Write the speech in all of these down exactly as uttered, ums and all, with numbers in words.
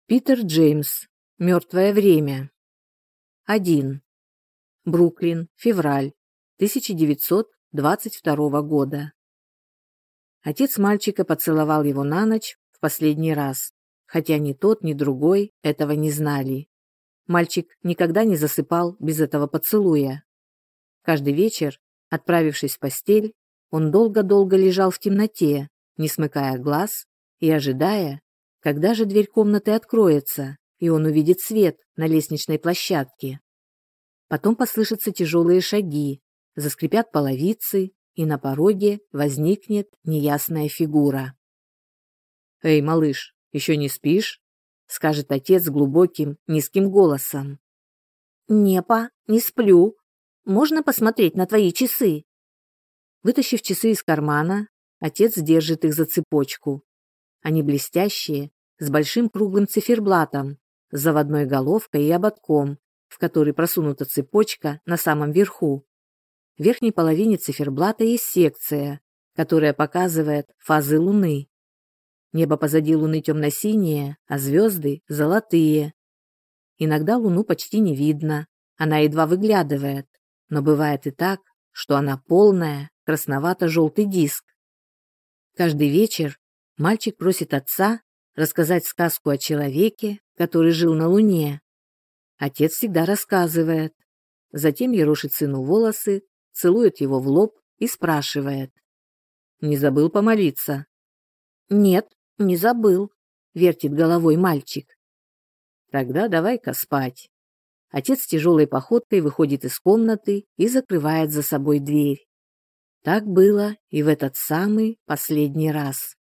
Питер Джеймс. Мертвое время. один. Бруклин. Февраль. тысяча девятьсот двадцать второго года. Отец мальчика поцеловал его на ночь в последний раз, хотя ни тот, ни другой этого не знали. Мальчик никогда не засыпал без этого поцелуя. Каждый вечер, отправившись в постель, он долго-долго лежал в темноте, не смыкая глаз и ожидая, когда же дверь комнаты откроется, и он увидит свет на лестничной площадке. Потом послышатся тяжелые шаги, заскрипят половицы, и на пороге возникнет неясная фигура. «Эй, малыш, еще не спишь?» — скажет отец глубоким, низким голосом. «Непа, не сплю. Можно посмотреть на твои часы?» Вытащив часы из кармана, отец держит их за цепочку. Они блестящие, с большим круглым циферблатом, с заводной головкой и ободком, в который просунута цепочка на самом верху. В верхней половине циферблата есть секция, которая показывает фазы Луны. Небо позади Луны темно-синее, а звезды – золотые. Иногда Луну почти не видно, она едва выглядывает, но бывает и так, что она полная, красновато-желтый диск. Каждый вечер мальчик просит отца рассказать сказку о человеке, который жил на Луне. Отец всегда рассказывает. Затем ерошит сыну волосы, целует его в лоб и спрашивает. «Не забыл помолиться?» «Нет, не забыл», — вертит головой мальчик. «Тогда давай-ка спать». Отец тяжелой походкой выходит из комнаты и закрывает за собой дверь. Так было и в этот самый последний раз.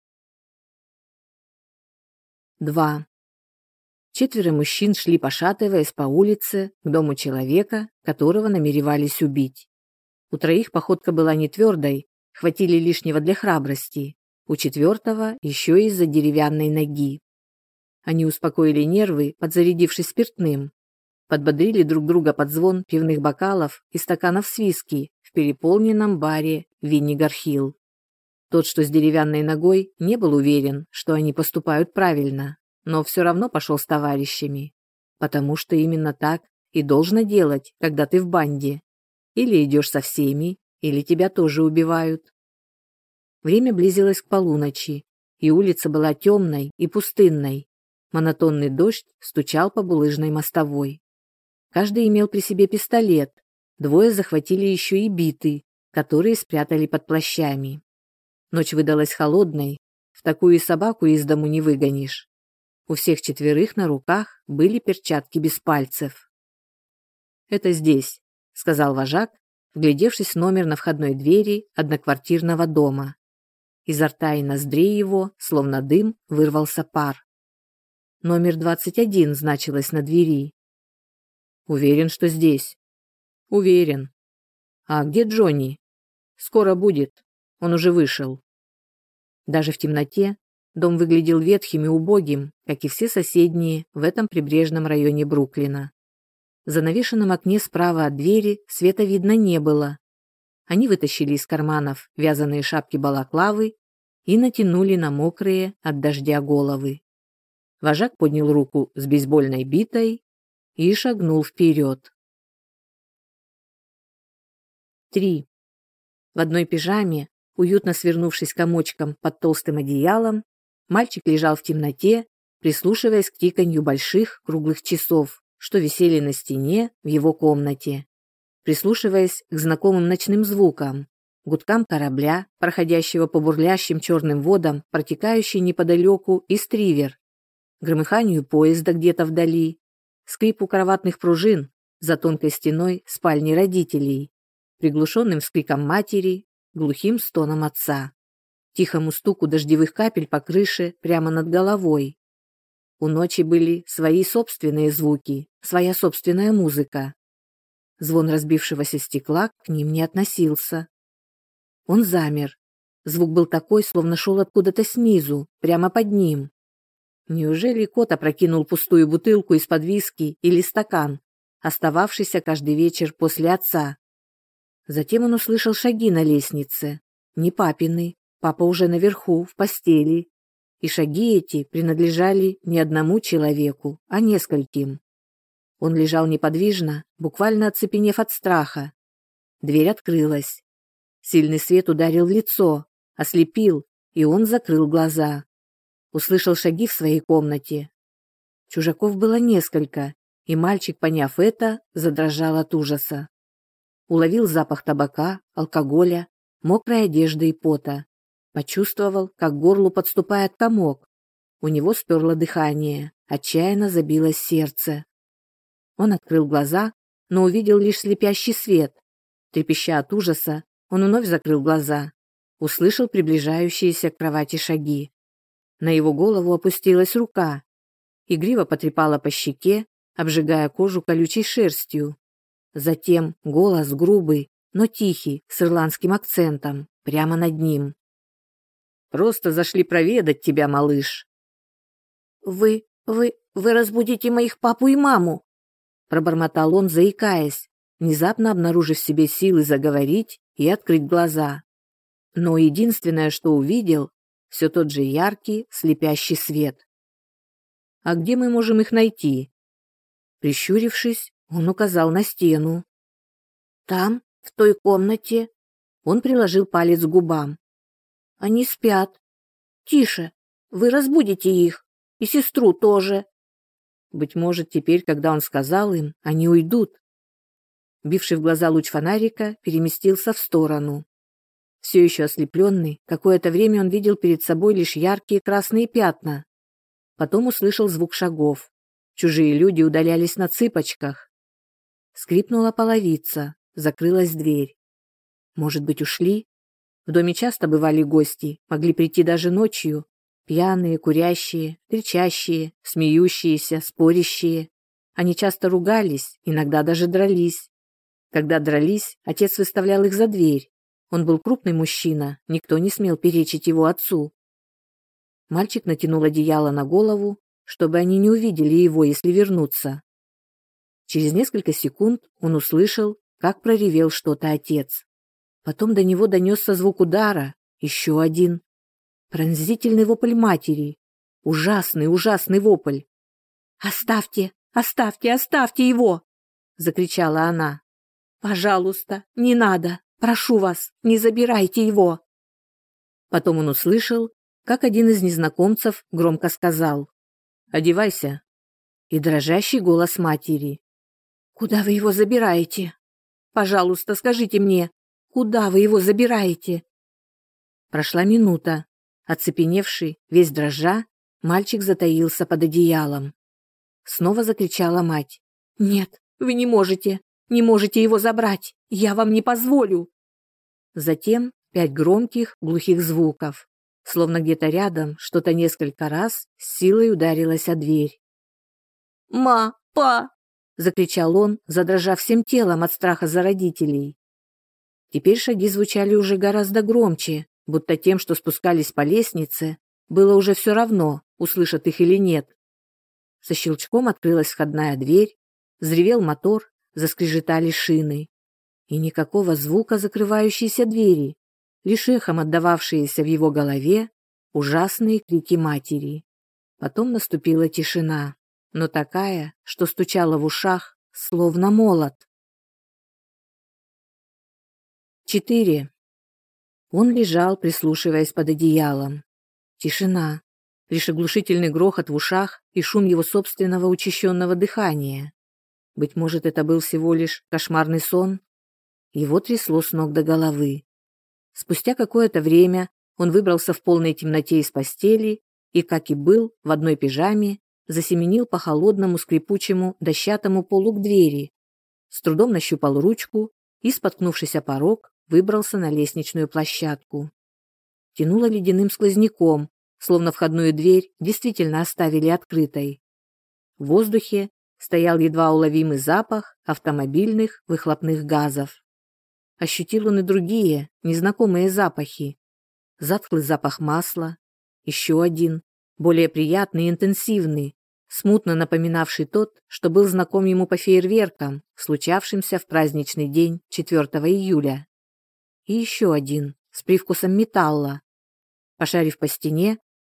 два. Четверо мужчин шли, пошатываясь по улице, к дому человека, которого намеревались убить. У троих походка была не твердой, хватили лишнего для храбрости. У четвертого еще из-за деревянной ноги. Они успокоили нервы, подзарядившись спиртным. Подбодрили друг друга под звон пивных бокалов и стаканов с виски в переполненном баре Виннигар-Хилл. Тот, что с деревянной ногой, не был уверен, что они поступают правильно, но все равно пошел с товарищами, потому что именно так и должно делать, когда ты в банде. Или идешь со всеми, или тебя тоже убивают. Время близилось к полуночи, и улица была темной и пустынной. Монотонный дождь стучал по булыжной мостовой. Каждый имел при себе пистолет, двое захватили еще и биты, которые спрятали под плащами. Ночь выдалась холодной, в такую и собаку из дому не выгонишь. У всех четверых на руках были перчатки без пальцев. «Это здесь», — сказал вожак, вглядевшись в номер на входной двери одноквартирного дома. Изо рта и ноздрей его, словно дым, вырвался пар. Номер двадцать один значилось на двери. «Уверен, что здесь?» «Уверен». «А где Джонни?» «Скоро будет. Он уже вышел». Даже в темноте дом выглядел ветхим и убогим, как и все соседние в этом прибрежном районе Бруклина. В занавешенном окне справа от двери света видно не было. Они вытащили из карманов вязаные шапки-балаклавы и натянули на мокрые от дождя головы. Вожак поднял руку с бейсбольной битой и шагнул вперед. три. В одной пижаме, уютно свернувшись комочком под толстым одеялом, мальчик лежал в темноте, прислушиваясь к тиканью больших круглых часов, что висели на стене в его комнате, прислушиваясь к знакомым ночным звукам, гудкам корабля, проходящего по бурлящим черным водам, протекающей неподалеку Истривер, громыханию поезда где-то вдали, скрипу кроватных пружин за тонкой стеной спальни родителей, приглушенным вскриком матери, глухим стоном отца, тихому стуку дождевых капель по крыше прямо над головой. У ночи были свои собственные звуки, своя собственная музыка. Звон разбившегося стекла к ним не относился. Он замер. Звук был такой, словно шел откуда-то снизу, прямо под ним. Неужели кот опрокинул пустую бутылку из-под виски или стакан, остававшийся каждый вечер после отца? Затем он услышал шаги на лестнице. Не папины, папа уже наверху, в постели. и шаги эти принадлежали не одному человеку, а нескольким. Он лежал неподвижно, буквально оцепенев от страха. Дверь открылась. Сильный свет ударил в лицо, ослепил, и он закрыл глаза. Услышал шаги в своей комнате. Чужаков было несколько, и мальчик, поняв это, задрожал от ужаса. Уловил запах табака, алкоголя, мокрой одежды и пота. Почувствовал, как к горлу подступает комок. У него сперло дыхание, отчаянно забилось сердце. Он открыл глаза, но увидел лишь слепящий свет. Трепеща от ужаса, он вновь закрыл глаза. Услышал приближающиеся к кровати шаги. На его голову опустилась рука. Игриво потрепала по щеке, обжигая кожу колючей шерстью. Затем голос грубый, но тихий, с ирландским акцентом, прямо над ним. «Просто зашли проведать тебя, малыш». «Вы, вы, вы разбудите моих папу и маму», пробормотал он, заикаясь, внезапно обнаружив в себе силы заговорить и открыть глаза. Но единственное, что увидел, все тот же яркий, слепящий свет. «А где мы можем их найти?» Прищурившись, он указал на стену. «Там, в той комнате». Он приложил палец к губам. «Они спят. Тише, вы разбудите их, и сестру тоже». Быть может, теперь, когда он сказал им, они уйдут. Бивший в глаза луч фонарика переместился в сторону. Все еще ослепленный, какое-то время он видел перед собой лишь яркие красные пятна. Потом услышал звук шагов. Чужие люди удалялись на цыпочках. Скрипнула половица, закрылась дверь. Может быть, ушли? В доме часто бывали гости, могли прийти даже ночью. Пьяные, курящие, кричащие, смеющиеся, спорящие. Они часто ругались, иногда даже дрались. Когда дрались, отец выставлял их за дверь. Он был крупный мужчина, никто не смел перечить его отцу. Мальчик натянул одеяло на голову, чтобы они не увидели его, если вернутся. Через несколько секунд он услышал, как проревел что-то отец. Потом до него донесся звук удара, еще один. Пронзительный вопль матери. Ужасный, ужасный вопль. «Оставьте, оставьте, оставьте его!» — закричала она. «Пожалуйста, не надо, прошу вас, не забирайте его!» Потом он услышал, как один из незнакомцев громко сказал: «Одевайся!» И дрожащий голос матери: «Куда вы его забираете? Пожалуйста, скажите мне, куда вы его забираете?» Прошла минута. Оцепеневший, весь дрожа, мальчик затаился под одеялом. Снова закричала мать: «Нет, вы не можете, не можете его забрать, я вам не позволю!» Затем пять громких, глухих звуков, словно где-то рядом что-то несколько раз с силой ударилось о дверь. «Ма, па!» — закричал он, задрожав всем телом от страха за родителей. Теперь шаги звучали уже гораздо громче, будто тем, что спускались по лестнице, было уже все равно, услышат их или нет. Со щелчком открылась входная дверь, взревел мотор, заскрежетали шины. И никакого звука закрывающейся двери, лишь эхом отдававшиеся в его голове ужасные крики матери. Потом наступила тишина, но такая, что стучала в ушах, словно молот. Четыре. Он лежал, прислушиваясь под одеялом. Тишина. Лишь оглушительный грохот в ушах и шум его собственного учащенного дыхания. Быть может, это был всего лишь кошмарный сон? Его трясло с ног до головы. Спустя какое-то время он выбрался в полной темноте из постели и, как и был, в одной пижаме, засеменил по холодному скрипучему дощатому полу к двери, с трудом нащупал ручку и, споткнувшись о порог, выбрался на лестничную площадку. Тянуло ледяным сквозняком, словно входную дверь действительно оставили открытой. В воздухе стоял едва уловимый запах автомобильных выхлопных газов. Ощутил он и другие, незнакомые запахи. Затхлый запах масла, еще один, более приятный и интенсивный, смутно напоминавший тот, что был знаком ему по фейерверкам, случавшимся в праздничный день четвёртого июля. И еще один, с привкусом металла. Пошарив по стене,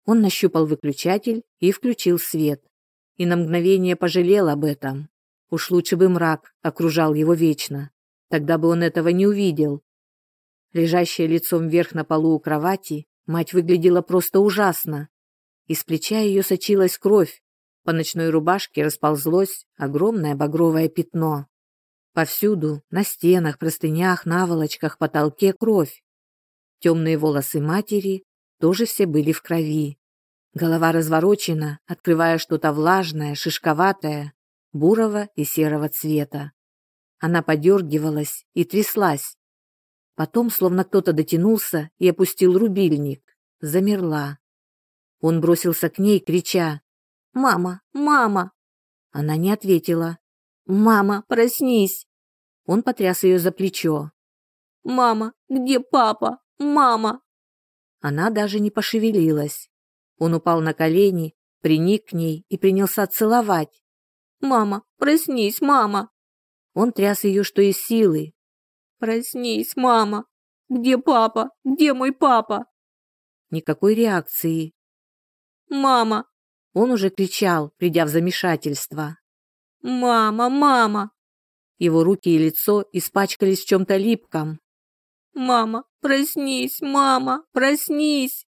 Он нащупал выключатель и включил свет. И на мгновение пожалел об этом. Уж лучше бы мрак окружал его вечно. Тогда бы он этого не увидел. Лежащая лицом вверх на полу у кровати, мать выглядела просто ужасно. Из плеча ее сочилась кровь. По ночной рубашке расползлось огромное багровое пятно. Повсюду, на стенах, простынях, наволочках, потолке кровь. Темные волосы матери тоже все были в крови. Голова разворочена, открывая что-то влажное, шишковатое, бурого и серого цвета. Она подергивалась и тряслась. Потом, словно кто-то дотянулся и опустил рубильник, замерла. Он бросился к ней, крича: «Мама! Мама!» Она не ответила. «Мама, проснись!» Он потряс ее за плечо. «Мама, где папа? Мама!» Она даже не пошевелилась. Он упал на колени, приник к ней и принялся целовать. «Мама, проснись, мама!» Он тряс ее, что из силы. «Проснись, мама! Где папа? Где мой папа?» Никакой реакции. «Мама!» Он уже кричал, придя в замешательство. «Мама, мама!» Его руки и лицо испачкались в чем-то липком. «Мама, проснись, мама, проснись!»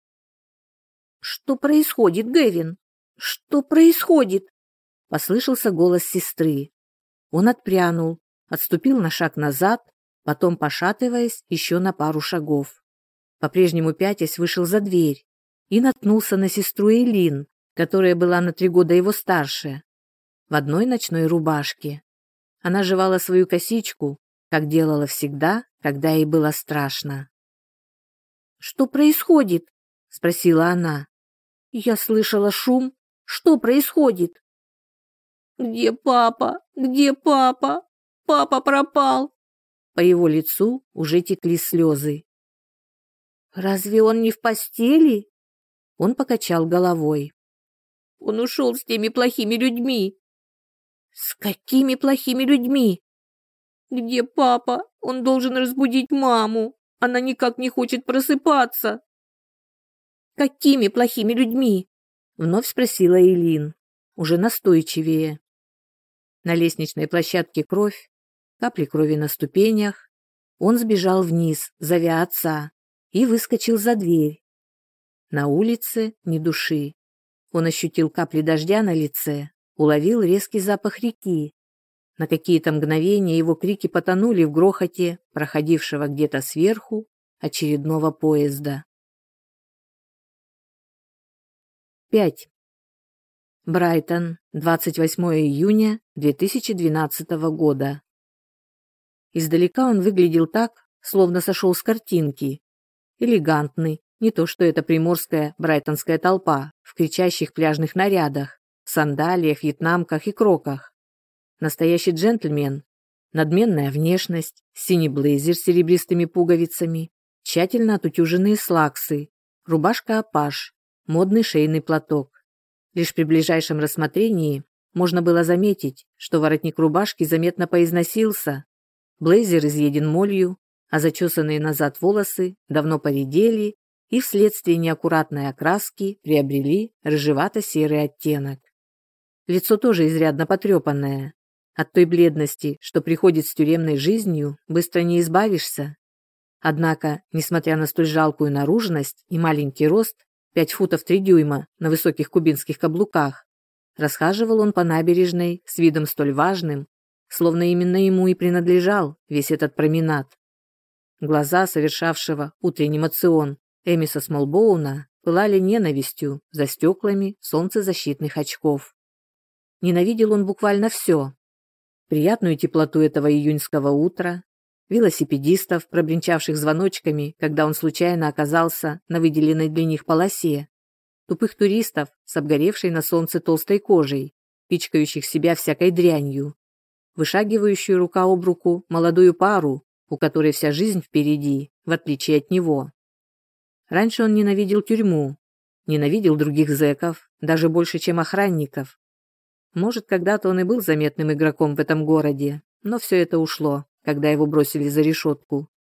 «Что происходит, Гэвин? Что происходит?» Послышался голос сестры. Он отпрянул, отступил на шаг назад, потом, пошатываясь, еще на пару шагов. По-прежнему пятясь вышел за дверь и наткнулся на сестру Эйлин, которая была на три года его старше, в одной ночной рубашке. Она жевала свою косичку, как делала всегда, когда ей было страшно. «Что происходит?» — спросила она. «Я слышала шум. Что происходит?» «Где папа? Где папа? Папа пропал!» По его лицу уже текли слезы. «Разве он не в постели?» Он покачал головой. «Он ушел с теми плохими людьми». «С какими плохими людьми?» «Где папа? Он должен разбудить маму. Она никак не хочет просыпаться». «Какими плохими людьми?» Вновь спросила Эйлин, уже настойчивее. На лестничной площадке кровь, капли крови на ступенях. Он сбежал вниз, зовя отца, и выскочил за дверь. На улице ни души. Он ощутил капли дождя на лице, уловил резкий запах реки. На какие-то мгновения его крики потонули в грохоте проходившего где-то сверху очередного поезда. пять. Брайтон, двадцать восьмое июня две тысячи двенадцатого года. Издалека он выглядел так, словно сошел с картинки. Элегантный, не то что эта приморская брайтонская толпа в кричащих пляжных нарядах, сандалиях, вьетнамках и кроках. Настоящий джентльмен, надменная внешность, синий блейзер с серебристыми пуговицами, тщательно отутюженные слаксы, рубашка-апаш, модный шейный платок. Лишь при ближайшем рассмотрении можно было заметить, что воротник рубашки заметно поизносился, блейзер изъеден молью, а зачесанные назад волосы давно поредели и вследствие неаккуратной окраски приобрели рыжевато-серый оттенок. Лицо тоже изрядно потрепанное. От той бледности, что приходит с тюремной жизнью, быстро не избавишься. Однако, несмотря на столь жалкую наружность и маленький рост, пять футов три дюйма на высоких кубинских каблуках, расхаживал он по набережной с видом столь важным, словно именно ему и принадлежал весь этот променад. Глаза совершавшего утренний моцион Эмиса Смолбоуна пылали ненавистью за стеклами солнцезащитных очков. Ненавидел он буквально все. Приятную теплоту этого июньского утра, велосипедистов, пробринчавших звоночками, когда он случайно оказался на выделенной для них полосе, тупых туристов с обгоревшей на солнце толстой кожей, пичкающих себя всякой дрянью, вышагивающую рука об руку молодую пару, у которой вся жизнь впереди, в отличие от него. Раньше он ненавидел тюрьму, ненавидел других зэков, даже больше, чем охранников. Может, когда-то он и был заметным игроком в этом городе, но все это ушло, когда его бросили за решетку.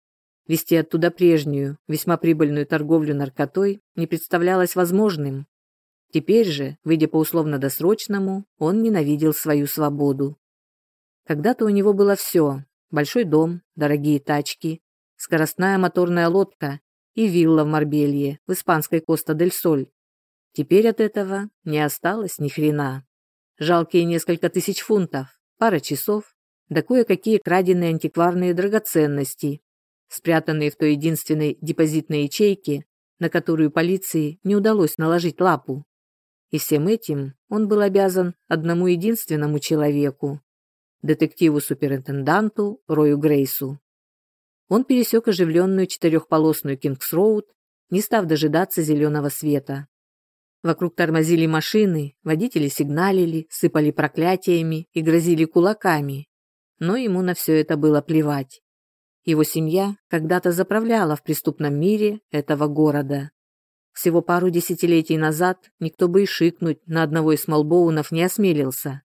Вести оттуда прежнюю, весьма прибыльную торговлю наркотой не представлялось возможным. Теперь же, выйдя по условно-досрочному, он ненавидел свою свободу. Когда-то у него было все: большой дом, дорогие тачки, скоростная моторная лодка и вилла в Марбелье, в испанской Коста-дель-Соль. Теперь от этого не осталось ни хрена. Жалкие несколько тысяч фунтов, пара часов, да кое-какие краденые антикварные драгоценности, спрятанные в той единственной депозитной ячейке, на которую полиции не удалось наложить лапу. И всем этим он был обязан одному единственному человеку – детективу-суперинтенданту Рою Грейсу. Он пересек оживленную четырехполосную Кингс-Роуд, не став дожидаться зеленого света. Вокруг тормозили машины, водители сигналили, сыпали проклятиями и грозили кулаками. Но ему на все это было плевать. Его семья когда-то заправляла в преступном мире этого города. Всего пару десятилетий назад никто бы и шикнуть на одного из Смолбоунов не осмелился.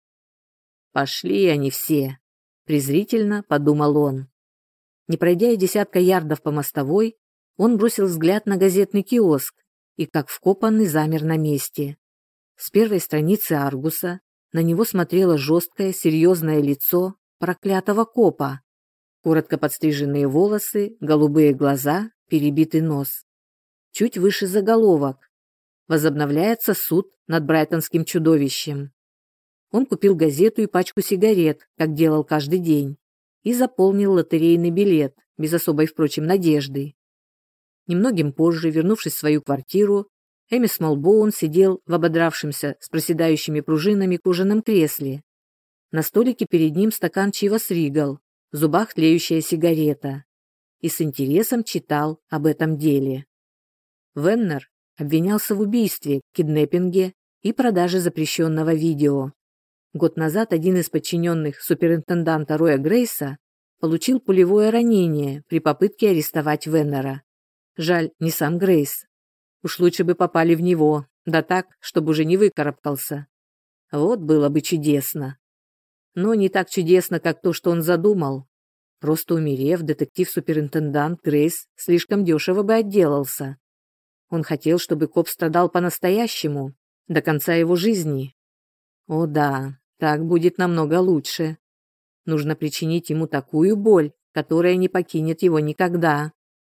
«Пошли они все», – презрительно подумал он. Не пройдя и десятка ярдов по мостовой, он бросил взгляд на газетный киоск и, как вкопанный, замер на месте. С первой страницы Аргуса на него смотрело жесткое, серьезное лицо проклятого копа. Коротко подстриженные волосы, голубые глаза, перебитый нос. Чуть выше заголовок: «Возобновляется суд над брайтонским чудовищем». Он купил газету и пачку сигарет, как делал каждый день, и заполнил лотерейный билет, без особой, впрочем, надежды. Немногим позже, вернувшись в свою квартиру, Эми Смолбоун сидел в ободравшемся с проседающими пружинами кожаном кресле. На столике перед ним стакан Чивас Ригал, в зубах тлеющая сигарета, и с интересом читал об этом деле. Веннер обвинялся в убийстве, киднеппинге и продаже запрещенного видео. Год назад один из подчиненных суперинтенданта Роя Грейса получил пулевое ранение при попытке арестовать Веннера. Жаль, не сам Грейс. Уж лучше бы попали в него, да так, чтобы уже не выкарабкался. Вот было бы чудесно. Но не так чудесно, как то, что он задумал. Просто умерев, детектив-суперинтендант Грейс слишком дешево бы отделался. Он хотел, чтобы коп страдал по-настоящему, до конца его жизни. О да, так будет намного лучше. Нужно причинить ему такую боль, которая не покинет его никогда.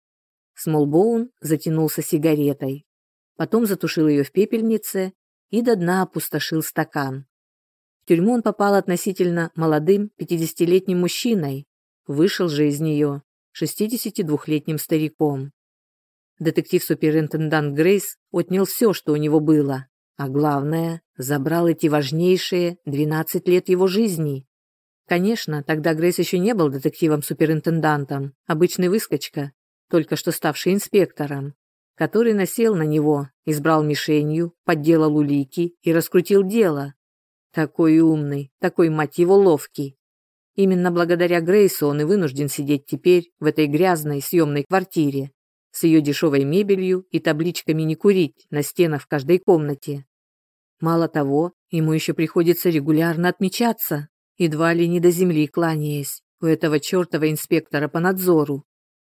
Смолбоун затянулся сигаретой. Потом затушил ее в пепельнице и до дна опустошил стакан. В тюрьму он попал относительно молодым пятидесятилетним мужчиной, вышел же из нее шестидесятидвухлетним стариком. Детектив-суперинтендант Грейс отнял все, что у него было, а главное, забрал эти важнейшие двенадцать лет его жизни. Конечно, тогда Грейс еще не был детективом-суперинтендантом, обычный выскочка, только что ставший инспектором, который насел на него, избрал мишенью, подделал улики и раскрутил дело. Такой умный, такой, мать его, ловкий. Именно благодаря Грейсу он и вынужден сидеть теперь в этой грязной съемной квартире с ее дешевой мебелью и табличками «не курить» на стенах в каждой комнате. Мало того, ему еще приходится регулярно отмечаться, едва ли не до земли кланяясь, у этого чертова инспектора по надзору.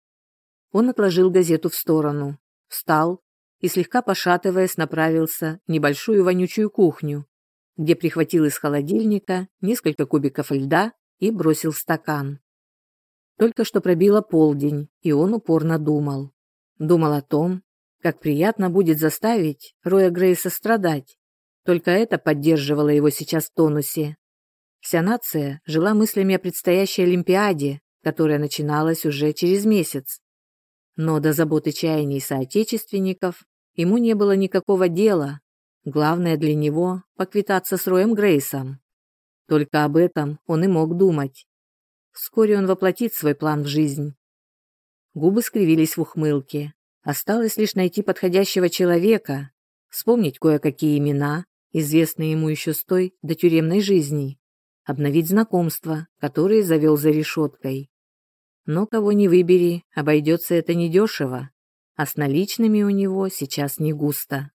Он отложил газету в сторону, встал и, слегка пошатываясь, направился в небольшую вонючую кухню, где прихватил из холодильника несколько кубиков льда и бросил в стакан. Только что пробило полдень, и он упорно думал. Думал о том, как приятно будет заставить Роя Грейса страдать. Только это поддерживало его сейчас в тонусе. Вся нация жила мыслями о предстоящей Олимпиаде, которая начиналась уже через месяц. Но до забот и чаяний соотечественников ему не было никакого дела. Главное для него – поквитаться с Роем Грейсом. Только об этом он и мог думать. Вскоре он воплотит свой план в жизнь. Губы скривились в ухмылке. Осталось лишь найти подходящего человека, вспомнить кое-какие имена, известные ему еще с той до тюремной жизни, обновить знакомства, которые завел за решеткой. Но кого ни выбери, обойдется это недешево, а с наличными у него сейчас не густо.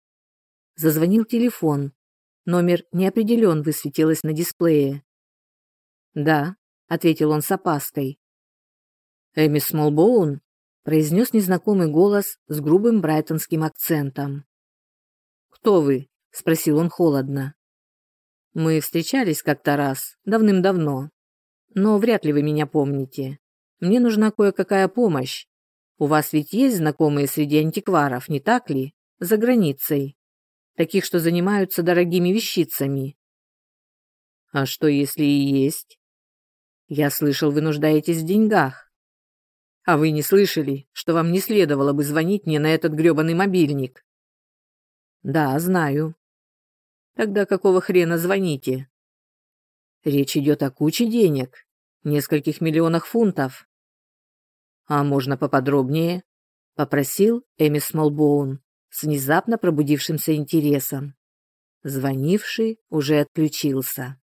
Зазвонил телефон. Номер неопределен высветилось на дисплее. «Да», — ответил он с опаской. «Эми Смолбоун?» произнес незнакомый голос с грубым брайтонским акцентом. «Кто вы?» – спросил он холодно. «Мы встречались как-то раз, давным-давно. Но вряд ли вы меня помните. Мне нужна кое-какая помощь. У вас ведь есть знакомые среди антикваров, не так ли? За границей. Таких, что занимаются дорогими вещицами». «А что, если и есть?» «Я слышал, вы нуждаетесь в деньгах. А вы не слышали, что вам не следовало бы звонить мне на этот грёбаный мобильник?» «Да, знаю». «Тогда какого хрена звоните?» «Речь идет о куче денег, нескольких миллионах фунтов». «А можно поподробнее?» – попросил Эмис Смолбоун с внезапно пробудившимся интересом. Звонивший уже отключился.